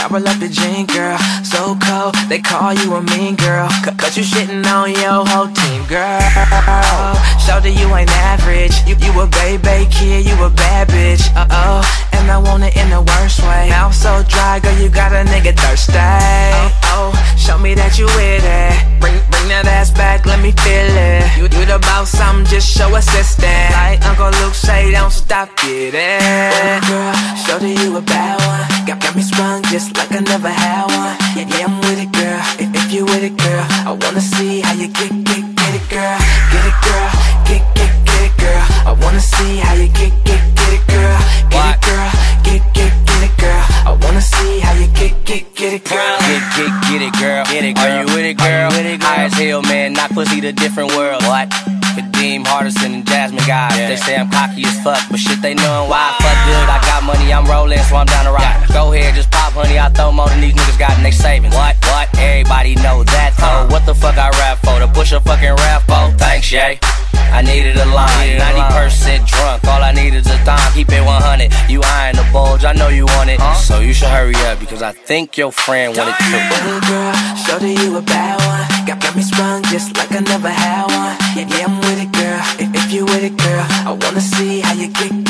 roll up the jean, girl. So cold, they call you a mean girl. Cause you shitting on your whole team, girl. Shorty, you ain't average. You a baby kid, you a bad bitch. And I want it in the worst way. Mouth so dry, girl, you got a nigga thirsty. Show me that you with it. Bring that ass back, let me feel it. You about something, just show assistance. Like Uncle Luke say, don't stop, get it. Girl, shorty, you a bad one. Got me sprung just like I never had one. Yeah, I'm with it, girl. If you with it, girl, I wanna see how you get it, girl. Get it, girl. Get it, girl. I wanna see how you get it, girl. Get it, girl. Get it, girl. I wanna see how you get it, girl. Get it, girl. Are you with it, girl? High as hell, man. Knock pussy to different world. What? Kadeem, Hardison, and Jasmine guys. They say I'm cocky as fuck, but shit, they knowin' why. Fuck good, I got money, I'm rollin', so I'm down to ride. Go ahead, just pop, honey, I throw more than these niggas got in they savings. What? Everybody know that, though. What the fuck I rap for? To push a fucking rap for? Thanks, Shay. I needed a line, 90% drunk, all I need is a dime, keep it 100. You eyeing the bulge, I know you want it, so you should hurry up, because I think your friend wanted to. Little girl, shorty, you a bad one. Got me sprung just like I never had one. Yeah, I'm with it, girl. If you with it, girl, I wanna see how you get